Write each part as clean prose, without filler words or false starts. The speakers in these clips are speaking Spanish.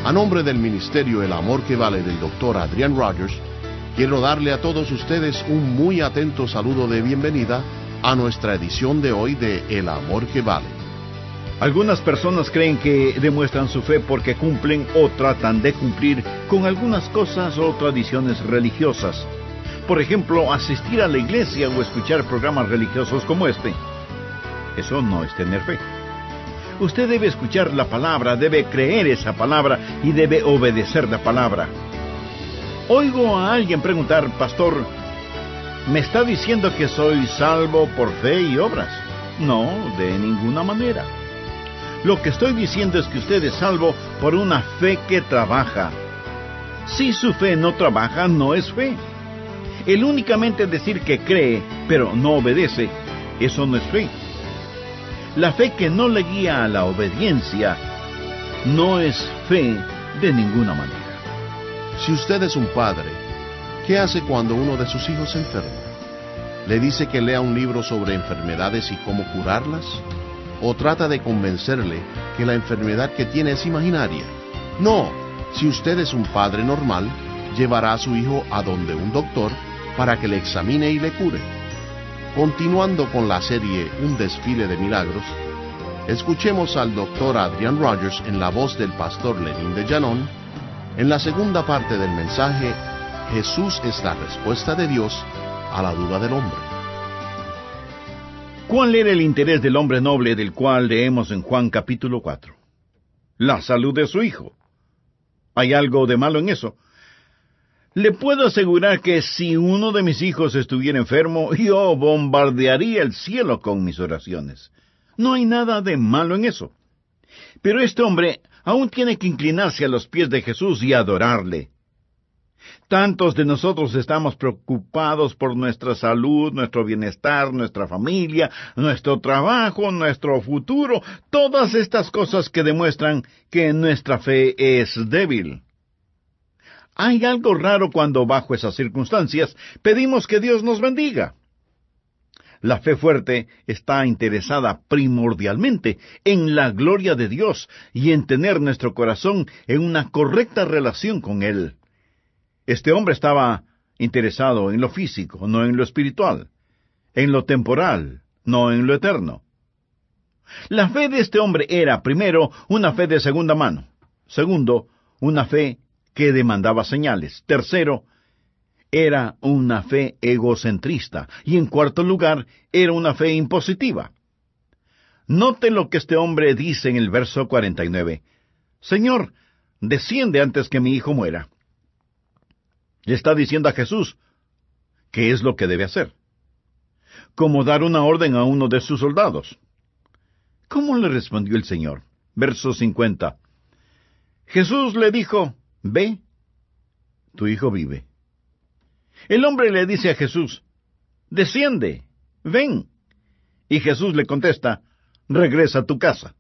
A nombre del Ministerio El Amor que Vale del Dr. Adrian Rogers, quiero darle a todos ustedes un muy atento saludo de bienvenida a nuestra edición de hoy de El Amor que Vale. Algunas personas creen que demuestran su fe porque cumplen o tratan de cumplir con algunas cosas o tradiciones religiosas. Por ejemplo, asistir a la iglesia o escuchar programas religiosos como este. Eso no es tener fe. Usted debe escuchar la palabra, debe creer esa palabra y debe obedecer la palabra. Oigo a alguien preguntar: pastor, ¿me está diciendo que soy salvo por fe y obras? No, de ninguna manera. Lo que estoy diciendo es que usted es salvo por una fe que trabaja. Si su fe no trabaja, no es fe. El únicamente decir que cree, pero no obedece, eso no es fe. La fe que no le guía a la obediencia no es fe de ninguna manera. Si usted es un padre, ¿qué hace cuando uno de sus hijos se enferma? ¿Le dice que lea un libro sobre enfermedades y cómo curarlas? ¿O trata de convencerle que la enfermedad que tiene es imaginaria? No, si usted es un padre normal, llevará a su hijo a donde un doctor para que le examine y le cure. Continuando con la serie Un desfile de milagros, escuchemos al Dr. Adrian Rogers en la voz del pastor Lenín de Llanón, en la segunda parte del mensaje Jesús es la respuesta de Dios a la duda del hombre. ¿Cuál era el interés del hombre noble del cual leemos en Juan capítulo 4? La salud de su hijo. ¿Hay algo de malo en eso? Le puedo asegurar que si uno de mis hijos estuviera enfermo, yo bombardearía el cielo con mis oraciones. No hay nada de malo en eso. Pero este hombre aún tiene que inclinarse a los pies de Jesús y adorarle. Tantos de nosotros estamos preocupados por nuestra salud, nuestro bienestar, nuestra familia, nuestro trabajo, nuestro futuro, todas estas cosas que demuestran que nuestra fe es débil. Hay algo raro cuando bajo esas circunstancias pedimos que Dios nos bendiga. La fe fuerte está interesada primordialmente en la gloria de Dios y en tener nuestro corazón en una correcta relación con Él. Este hombre estaba interesado en lo físico, no en lo espiritual, en lo temporal, no en lo eterno. La fe de este hombre era, primero, una fe de segunda mano. Segundo, una fe que demandaba señales. Tercero, era una fe egocentrista. Y en cuarto lugar, era una fe impositiva. Note lo que este hombre dice en el verso 49. Señor, desciende antes que mi hijo muera. Le está diciendo a Jesús qué es lo que debe hacer. Como dar una orden a uno de sus soldados. ¿Cómo le respondió el Señor? Verso 50. Jesús le dijo: ve, tu hijo vive. El hombre le dice a Jesús: desciende, ven. Y Jesús le contesta: regresa a tu casa.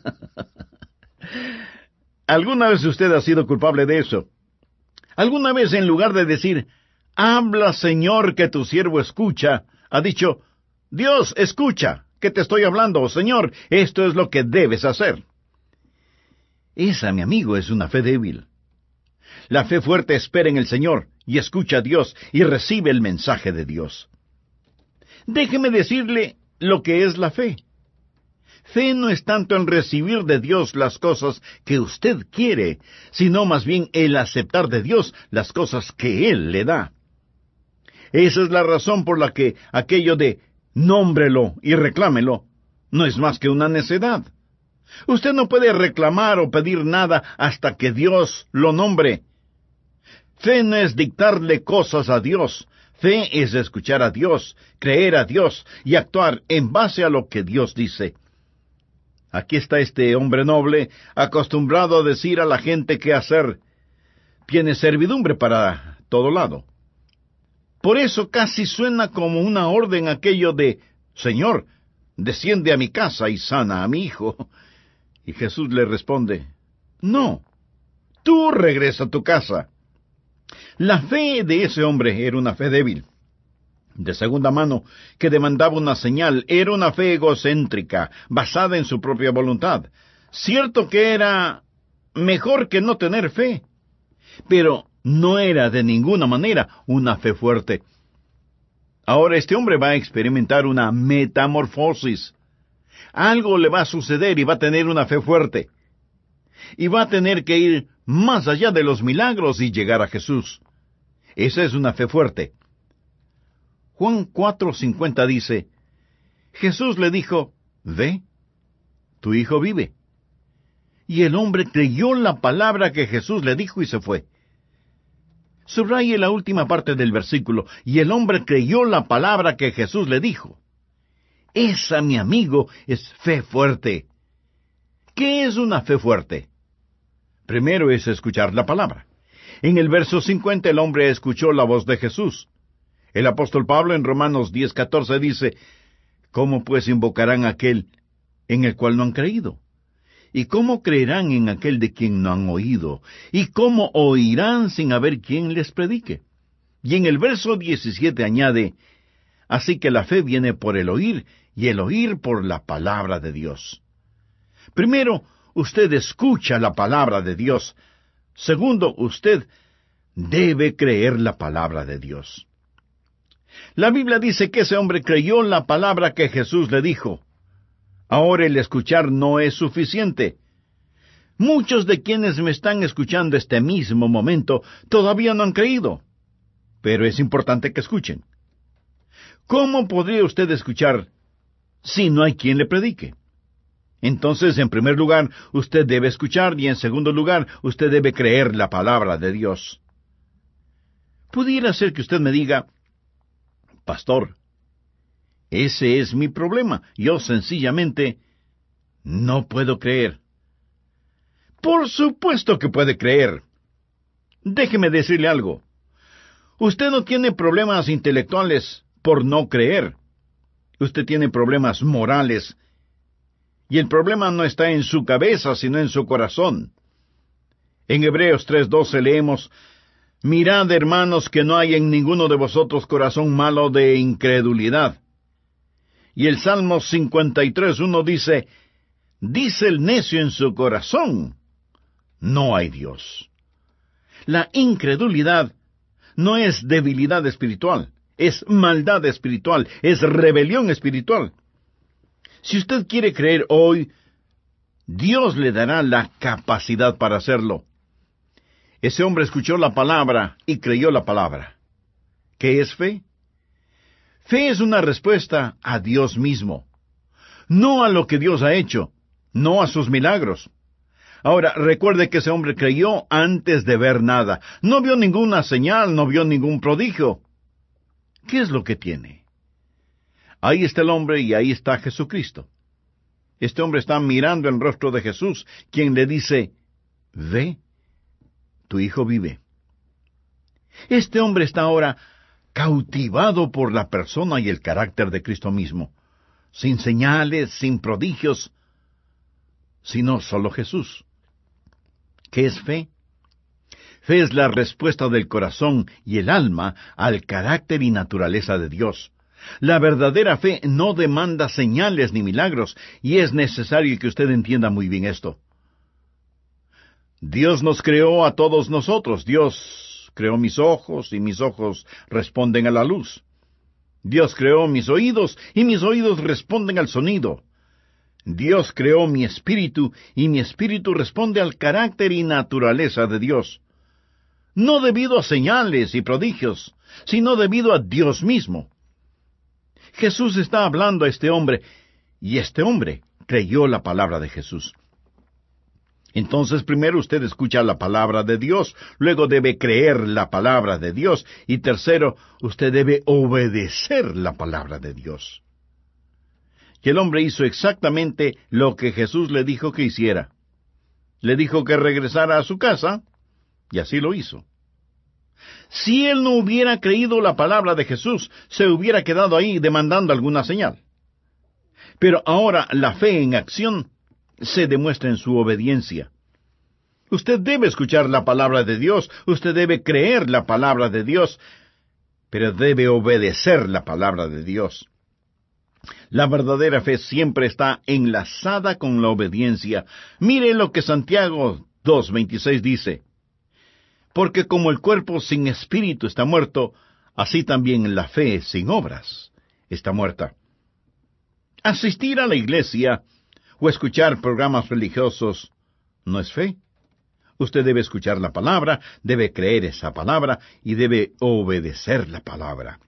¿Alguna vez usted ha sido culpable de eso? ¿Alguna vez en lugar de decir, habla Señor que tu siervo escucha, ha dicho, Dios escucha, que te estoy hablando, Señor, esto es lo que debes hacer? Esa, mi amigo, es una fe débil. La fe fuerte espera en el Señor y escucha a Dios y recibe el mensaje de Dios. Déjeme decirle lo que es la fe. Fe no es tanto en recibir de Dios las cosas que usted quiere, sino más bien el aceptar de Dios las cosas que Él le da. Esa es la razón por la que aquello de nómbrelo y reclámelo no es más que una necedad. Usted no puede reclamar o pedir nada hasta que Dios lo nombre. Fe no es dictarle cosas a Dios. Fe es escuchar a Dios, creer a Dios y actuar en base a lo que Dios dice. Aquí está este hombre noble, acostumbrado a decir a la gente qué hacer. Tiene servidumbre para todo lado. Por eso casi suena como una orden aquello de, Señor, desciende a mi casa y sana a mi hijo. Y Jesús le responde, no, tú regresa a tu casa. La fe de ese hombre era una fe débil, de segunda mano, que demandaba una señal. Era una fe egocéntrica, basada en su propia voluntad. Cierto que era mejor que no tener fe. Pero no era de ninguna manera una fe fuerte. Ahora este hombre va a experimentar una metamorfosis. Algo le va a suceder y va a tener una fe fuerte. Y va a tener que ir más allá de los milagros y llegar a Jesús. Esa es una fe fuerte. Juan 4:50 dice, Jesús le dijo, «Ve, tu hijo vive». Y el hombre creyó la palabra que Jesús le dijo y se fue. Subraye la última parte del versículo, y el hombre creyó la palabra que Jesús le dijo. Esa, mi amigo, es fe fuerte. ¿Qué es una fe fuerte? Primero es escuchar la palabra. En el verso 50 el hombre escuchó la voz de Jesús. El apóstol Pablo en Romanos 10:14 dice, ¿cómo pues invocarán a aquel en el cual no han creído? ¿Y cómo creerán en aquel de quien no han oído? ¿Y cómo oirán sin haber quien les predique? Y en el verso 17 añade, así que la fe viene por el oír, y el oír por la palabra de Dios. Primero, usted escucha la palabra de Dios. Segundo, usted debe creer la palabra de Dios. La Biblia dice que ese hombre creyó la palabra que Jesús le dijo. Ahora el escuchar no es suficiente. Muchos de quienes me están escuchando este mismo momento todavía no han creído. Pero es importante que escuchen. ¿Cómo podría usted escuchar si no hay quien le predique? Entonces, en primer lugar, usted debe escuchar, y en segundo lugar, usted debe creer la palabra de Dios. Pudiera ser que usted me diga, Pastor, ese es mi problema. Yo sencillamente no puedo creer. Por supuesto que puede creer. Déjeme decirle algo. Usted no tiene problemas intelectuales por no creer. Usted tiene problemas morales. Y el problema no está en su cabeza, sino en su corazón. En Hebreos 3:12 leemos, mirad, hermanos, que no hay en ninguno de vosotros corazón malo de incredulidad. Y el Salmo 53:1 dice, dice el necio en su corazón, no hay Dios. La incredulidad no es debilidad espiritual, es maldad espiritual, es rebelión espiritual. Si usted quiere creer hoy, Dios le dará la capacidad para hacerlo. Ese hombre escuchó la palabra y creyó la palabra. ¿Qué es fe? Fe es una respuesta a Dios mismo, no a lo que Dios ha hecho, no a sus milagros. Ahora, recuerde que ese hombre creyó antes de ver nada. No vio ninguna señal, no vio ningún prodigio. ¿Qué es lo que tiene? Ahí está el hombre y ahí está Jesucristo. Este hombre está mirando el rostro de Jesús, quien le dice, ve, tu hijo vive. Este hombre está ahora cautivado por la persona y el carácter de Cristo mismo, sin señales, sin prodigios, sino solo Jesús. ¿Qué es fe? Fe es la respuesta del corazón y el alma al carácter y naturaleza de Dios. La verdadera fe no demanda señales ni milagros, y es necesario que usted entienda muy bien esto. Dios nos creó a todos nosotros. Dios creó mis ojos, y mis ojos responden a la luz. Dios creó mis oídos, y mis oídos responden al sonido. Dios creó mi espíritu, y mi espíritu responde al carácter y naturaleza de Dios. No debido a señales y prodigios, sino debido a Dios mismo. Jesús está hablando a este hombre, y este hombre creyó la palabra de Jesús. Entonces, primero usted escucha la palabra de Dios, luego debe creer la palabra de Dios, y tercero, usted debe obedecer la palabra de Dios. Y el hombre hizo exactamente lo que Jesús le dijo que hiciera. Le dijo que regresara a su casa, y así lo hizo. Si él no hubiera creído la palabra de Jesús, se hubiera quedado ahí demandando alguna señal. Pero ahora la fe en acción se demuestra en su obediencia. Usted debe escuchar la palabra de Dios, usted debe creer la palabra de Dios, pero debe obedecer la palabra de Dios. La verdadera fe siempre está enlazada con la obediencia. Mire lo que Santiago 2:26 dice, porque como el cuerpo sin espíritu está muerto, así también la fe sin obras está muerta. Asistir a la iglesia o escuchar programas religiosos no es fe. Usted debe escuchar la palabra, debe creer esa palabra y debe obedecer la palabra.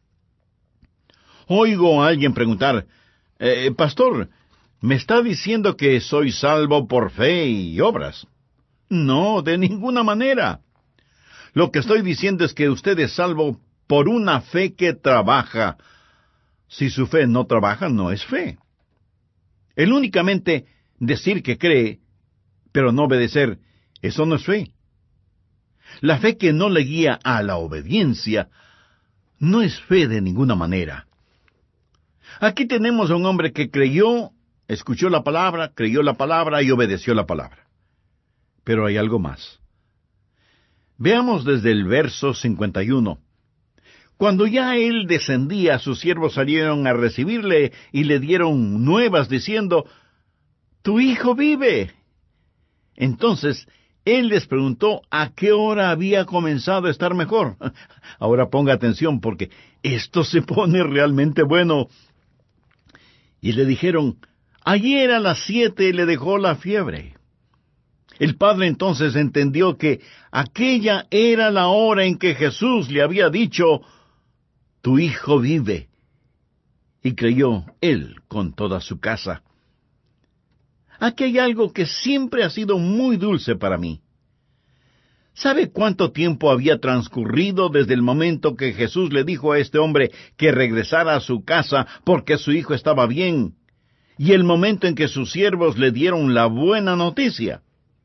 Oigo a alguien preguntar, pastor, ¿me está diciendo que soy salvo por fe y obras? No, de ninguna manera. Lo que estoy diciendo es que usted es salvo por una fe que trabaja. Si su fe no trabaja, no es fe. El únicamente decir que cree, pero no obedecer, eso no es fe. La fe que no le guía a la obediencia, no es fe de ninguna manera. Aquí tenemos a un hombre que creyó, escuchó la palabra, creyó la palabra y obedeció la palabra. Pero hay algo más. Veamos desde el verso 51. Cuando ya él descendía, sus siervos salieron a recibirle y le dieron nuevas diciendo, «Tu hijo vive». Entonces él les preguntó a qué hora había comenzado a estar mejor. Ahora ponga atención porque esto se pone realmente bueno. Y le dijeron, «Ayer a las 7 le dejó la fiebre». El padre entonces entendió que aquella era la hora en que Jesús le había dicho, «Tu hijo vive». Y creyó él con toda su casa. Aquí hay algo que siempre ha sido muy dulce para mí. ¿Sabe cuánto tiempo había transcurrido desde el momento que Jesús le dijo a este hombre que regresara a su casa porque su hijo estaba bien, y el momento en que sus siervos le dieron la buena noticia?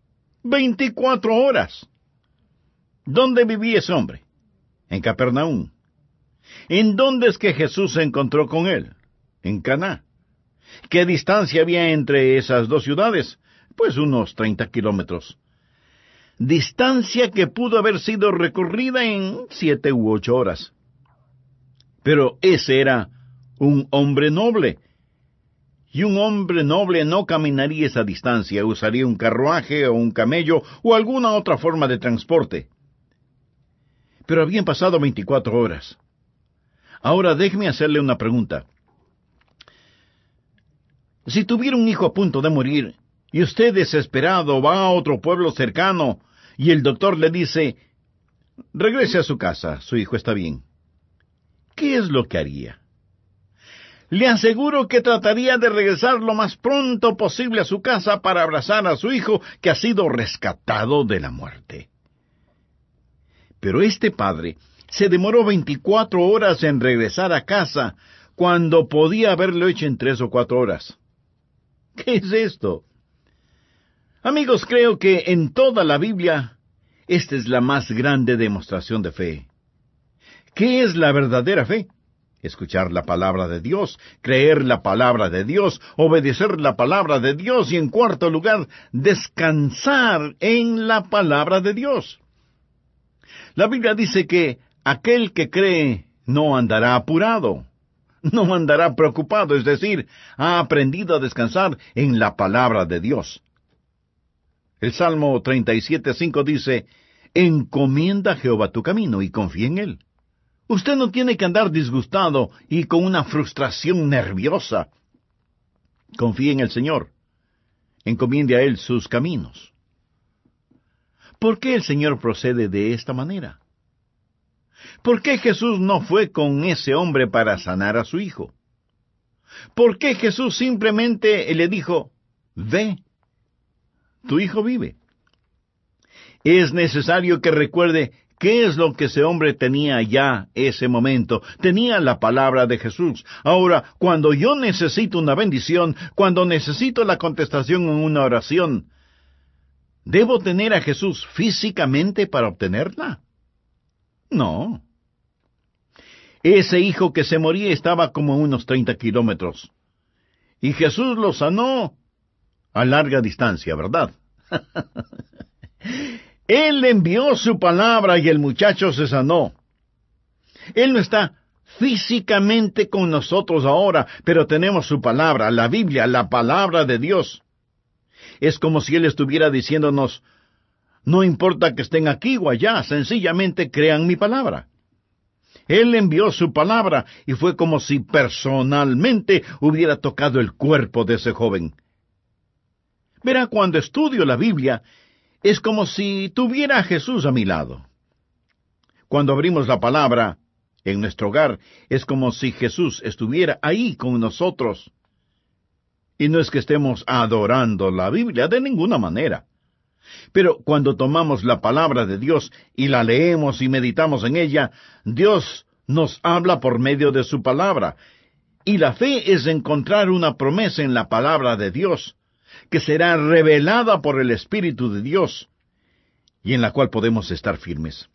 24 horas. ¿Dónde vivía ese hombre? En Capernaum. ¿En dónde es que Jesús se encontró con él? En Caná. ¿Qué distancia había entre esas dos ciudades? Pues unos 30 kilómetros. Distancia que pudo haber sido recorrida en 7 u 8 horas. Pero ese era un hombre noble. Y un hombre noble no caminaría esa distancia, usaría un carruaje o un camello o alguna otra forma de transporte. Pero habían pasado 24 horas. Ahora déjeme hacerle una pregunta. Si tuviera un hijo a punto de morir, y usted desesperado va a otro pueblo cercano, y el doctor le dice, regrese a su casa, su hijo está bien, ¿qué es lo que haría? Le aseguro que trataría de regresar lo más pronto posible a su casa para abrazar a su hijo que ha sido rescatado de la muerte. Pero este padre se demoró 24 horas en regresar a casa, cuando podía haberlo hecho en 3 o 4 horas. ¿Qué es esto? Amigos, creo que en toda la Biblia, esta es la más grande demostración de fe. ¿Qué es la verdadera fe? Escuchar la palabra de Dios, creer la palabra de Dios, obedecer la palabra de Dios y, en cuarto lugar, descansar en la palabra de Dios. La Biblia dice que aquel que cree no andará apurado, no andará preocupado, es decir, ha aprendido a descansar en la palabra de Dios. El Salmo 37:5 dice, encomienda a Jehová tu camino y confía en Él. Usted no tiene que andar disgustado y con una frustración nerviosa. Confíe en el Señor. Encomiende a Él sus caminos. ¿Por qué el Señor procede de esta manera? ¿Por qué Jesús no fue con ese hombre para sanar a su hijo? ¿Por qué Jesús simplemente le dijo, ve, tu hijo vive? Es necesario que recuerde qué es lo que ese hombre tenía ya ese momento. Tenía la palabra de Jesús. Ahora, cuando yo necesito una bendición, cuando necesito la contestación en una oración, ¿debo tener a Jesús físicamente para obtenerla? No. Ese hijo que se moría estaba como a unos 30 kilómetros. Y Jesús lo sanó a larga distancia, ¿verdad? Él envió su palabra y el muchacho se sanó. Él no está físicamente con nosotros ahora, pero tenemos su palabra, la Biblia, la palabra de Dios. Es como si Él estuviera diciéndonos, No importa que estén aquí o allá, sencillamente crean mi palabra. Él envió su palabra y fue como si personalmente hubiera tocado el cuerpo de ese joven. Verá, cuando estudio la Biblia, es como si tuviera a Jesús a mi lado. Cuando abrimos la palabra en nuestro hogar, es como si Jesús estuviera ahí con nosotros. Y no es que estemos adorando la Biblia de ninguna manera. Pero cuando tomamos la palabra de Dios y la leemos y meditamos en ella, Dios nos habla por medio de su palabra. Y la fe es encontrar una promesa en la palabra de Dios, que será revelada por el Espíritu de Dios, y en la cual podemos estar firmes.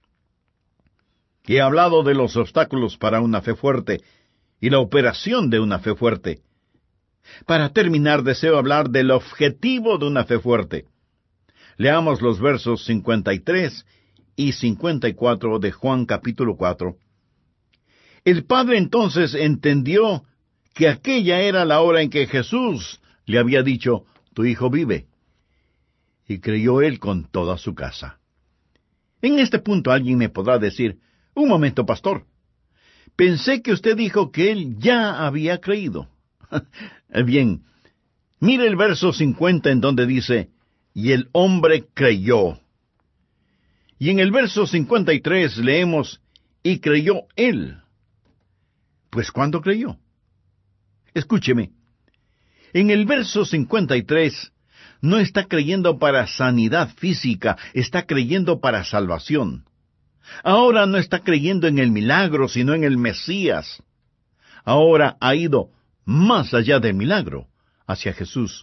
He hablado de los obstáculos para una fe fuerte y la operación de una fe fuerte. Para terminar, deseo hablar del objetivo de una fe fuerte. Leamos los versos 53 y 54 de Juan capítulo 4. El padre entonces entendió que aquella era la hora en que Jesús le había dicho, tu hijo vive. Y creyó él con toda su casa. En este punto alguien me podrá decir, un momento, pastor. Pensé que usted dijo que él ya había creído. Bien, mire el verso 50 en donde dice, y el hombre creyó. Y en el verso 53 leemos, y creyó él. Pues, ¿cuándo creyó? Escúcheme, en el verso 53 no está creyendo para sanidad física, está creyendo para salvación. Ahora no está creyendo en el milagro, sino en el Mesías. Ahora ha ido más allá del milagro, hacia Jesús.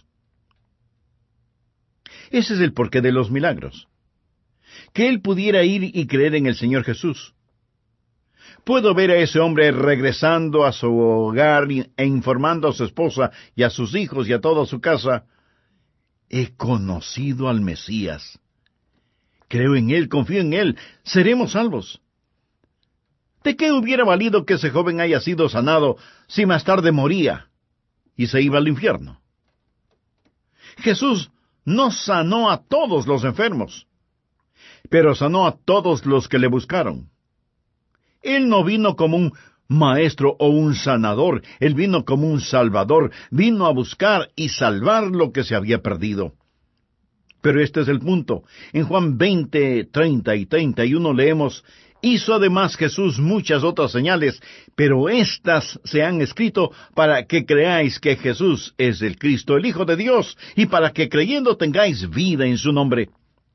Ese es el porqué de los milagros. Que él pudiera ir y creer en el Señor Jesús. Puedo ver a ese hombre regresando a su hogar e informando a su esposa y a sus hijos y a toda su casa. He conocido al Mesías. Creo en él, confío en él, seremos salvos. ¿De qué hubiera valido que ese joven haya sido sanado si más tarde moría y se iba al infierno? Jesús no sanó a todos los enfermos, pero sanó a todos los que le buscaron. Él no vino como un maestro o un sanador, él vino como un salvador, vino a buscar y salvar lo que se había perdido. Pero este es el punto. En Juan 20, 30 y 31 leemos, hizo además Jesús muchas otras señales, pero estas se han escrito para que creáis que Jesús es el Cristo, el Hijo de Dios, y para que creyendo tengáis vida en su nombre.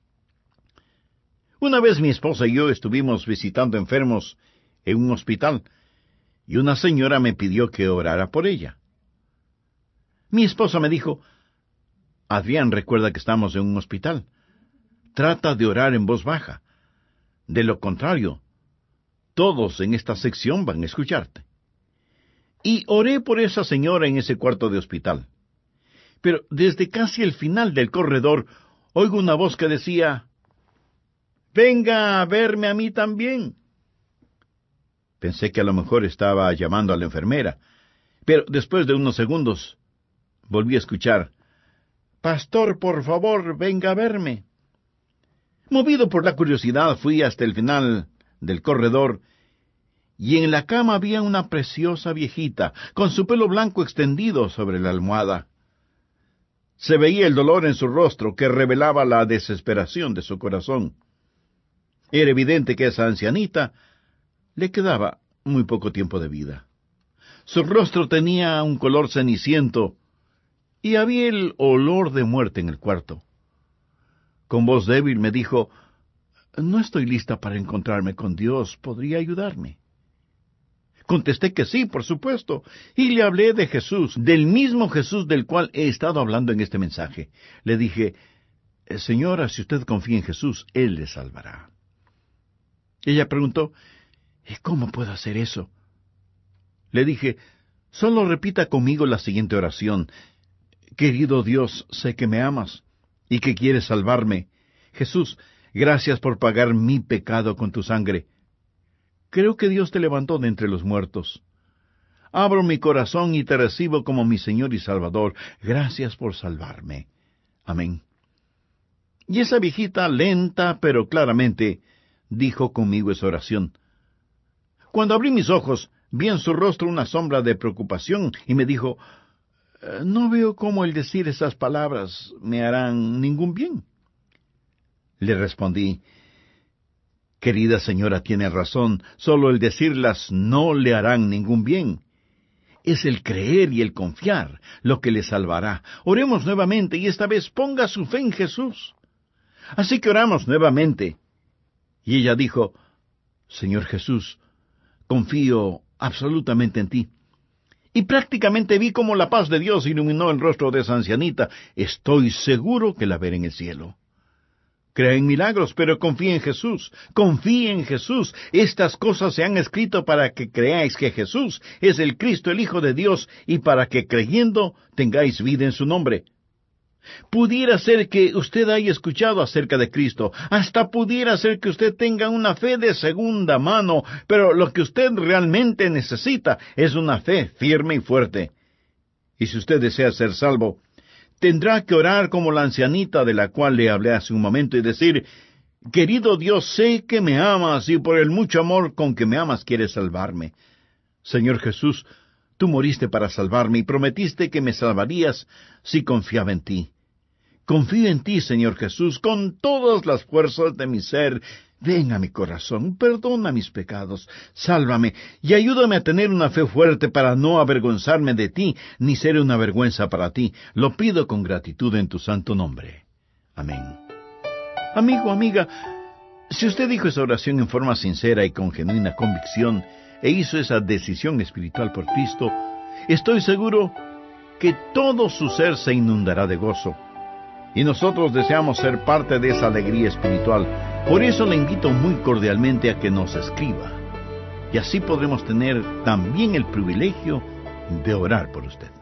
Una vez mi esposa y yo estuvimos visitando enfermos en un hospital, y una señora me pidió que orara por ella. Mi esposa me dijo, Adrián, recuerda que estamos en un hospital. Trata de orar en voz baja. De lo contrario, todos en esta sección van a escucharte. Y oré por esa señora en ese cuarto de hospital. Pero desde casi el final del corredor, oigo una voz que decía, venga a verme a mí también. Pensé que a lo mejor estaba llamando a la enfermera, pero después de unos segundos, volví a escuchar, pastor, por favor, venga a verme. Movido por la curiosidad, fui hasta el final del corredor, y en la cama había una preciosa viejita, con su pelo blanco extendido sobre la almohada. Se veía el dolor en su rostro, que revelaba la desesperación de su corazón. Era evidente que esa ancianita le quedaba muy poco tiempo de vida. Su rostro tenía un color ceniciento, y había el olor de muerte en el cuarto. Con voz débil me dijo, no estoy lista para encontrarme con Dios, ¿podría ayudarme? Contesté que sí, por supuesto, y le hablé de Jesús, del mismo Jesús del cual he estado hablando en este mensaje. Le dije, señora, si usted confía en Jesús, Él le salvará. Ella preguntó, ¿y cómo puedo hacer eso? Le dije, solo repita conmigo la siguiente oración. Querido Dios, sé que me amas y que quieres salvarme. Jesús, gracias por pagar mi pecado con tu sangre. Creo que Dios te levantó de entre los muertos. Abro mi corazón y te recibo como mi Señor y Salvador. Gracias por salvarme. Amén. Y esa viejita, lenta pero claramente, dijo conmigo esa oración. Cuando abrí mis ojos, vi en su rostro una sombra de preocupación y me dijo, no veo cómo el decir esas palabras me harán ningún bien. Le respondí, querida señora, tiene razón, solo el decirlas no le harán ningún bien. Es el creer y el confiar lo que le salvará. Oremos nuevamente y esta vez ponga su fe en Jesús. Así que oramos nuevamente. Y ella dijo, Señor Jesús, confío absolutamente en ti. Y prácticamente vi cómo la paz de Dios iluminó el rostro de esa ancianita. Estoy seguro que la veré en el cielo. Crea en milagros, pero confíe en Jesús. Confíe en Jesús. Estas cosas se han escrito para que creáis que Jesús es el Cristo, el Hijo de Dios, y para que creyendo tengáis vida en su nombre. Pudiera ser que usted haya escuchado acerca de Cristo, hasta pudiera ser que usted tenga una fe de segunda mano, pero lo que usted realmente necesita es una fe firme y fuerte. Y si usted desea ser salvo, tendrá que orar como la ancianita de la cual le hablé hace un momento y decir, querido Dios, sé que me amas y por el mucho amor con que me amas quieres salvarme. Señor Jesús, tú moriste para salvarme y prometiste que me salvarías si confiaba en ti. Confío en ti, Señor Jesús, con todas las fuerzas de mi ser. Ven a mi corazón, perdona mis pecados, sálvame y ayúdame a tener una fe fuerte para no avergonzarme de ti, ni ser una vergüenza para ti. Lo pido con gratitud en tu santo nombre. Amén. Amigo, amiga, si usted dijo esa oración en forma sincera y con genuina convicción, e hizo esa decisión espiritual por Cristo, estoy seguro que todo su ser se inundará de gozo. Y nosotros deseamos ser parte de esa alegría espiritual. Por eso le invito muy cordialmente a que nos escriba. Y así podremos tener también el privilegio de orar por usted.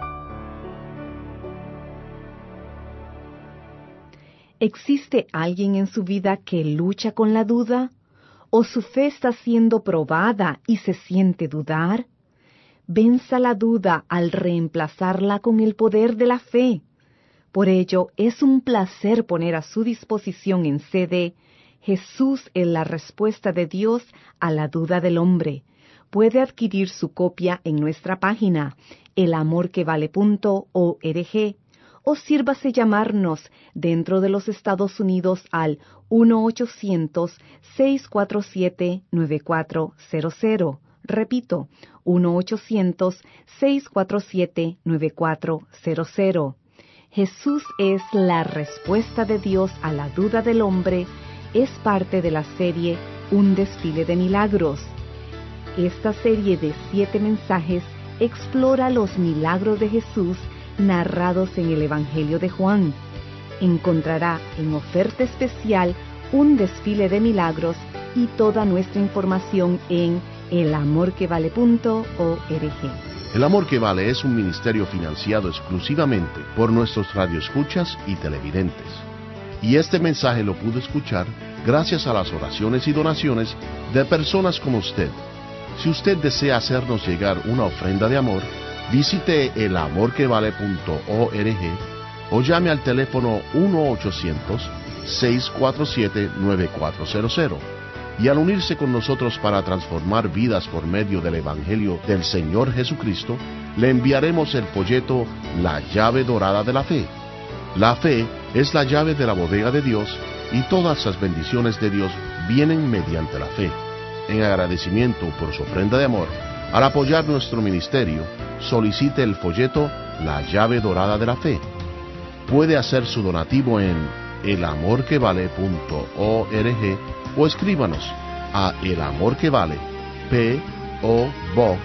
¿Existe alguien en su vida que lucha con la duda? ¿O su fe está siendo probada y se siente dudar? Venza la duda al reemplazarla con el poder de la fe. Por ello, es un placer poner a su disposición en CD Jesús es la respuesta de Dios a la duda del hombre. Puede adquirir su copia en nuestra página, elamorquevale.org, o sírvase llamarnos dentro de los Estados Unidos al 1-800-647-9400. Repito, 1-800-647-9400. Jesús es la respuesta de Dios a la duda del hombre. Es parte de la serie Un desfile de milagros. Esta serie de 7 mensajes explora los milagros de Jesús narrados en el Evangelio de Juan. Encontrará en oferta especial un desfile de milagros y toda nuestra información en elamorquevale.org. El Amor que Vale es un ministerio financiado exclusivamente por nuestros radioescuchas y televidentes. Y este mensaje lo pudo escuchar gracias a las oraciones y donaciones de personas como usted. Si usted desea hacernos llegar una ofrenda de amor, visite elamorquevale.org o llame al teléfono 1-800-647-9400. Y al unirse con nosotros para transformar vidas por medio del Evangelio del Señor Jesucristo, le enviaremos el folleto La llave dorada de la fe. La fe es la llave de la bodega de Dios y todas las bendiciones de Dios vienen mediante la fe. En agradecimiento por su ofrenda de amor, al apoyar nuestro ministerio, solicite el folleto La llave dorada de la fe. Puede hacer su donativo en elamorquevale.org o escríbanos a El Amor que Vale, P.O. Box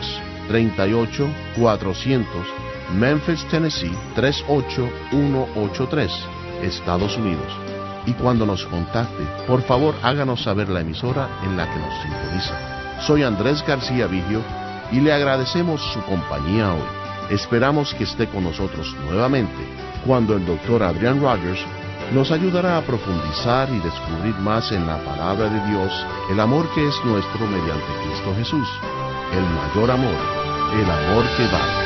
38400, Memphis, Tennessee 38183, Estados Unidos. Y cuando nos contacte, por favor háganos saber la emisora en la que nos sintoniza. Soy Andrés García Vigio y le agradecemos su compañía hoy. Esperamos que esté con nosotros nuevamente cuando el Dr. Adrian Rogers nos ayudará a profundizar y descubrir más en la palabra de Dios el amor que es nuestro mediante Cristo Jesús, el mayor amor, el amor que vale.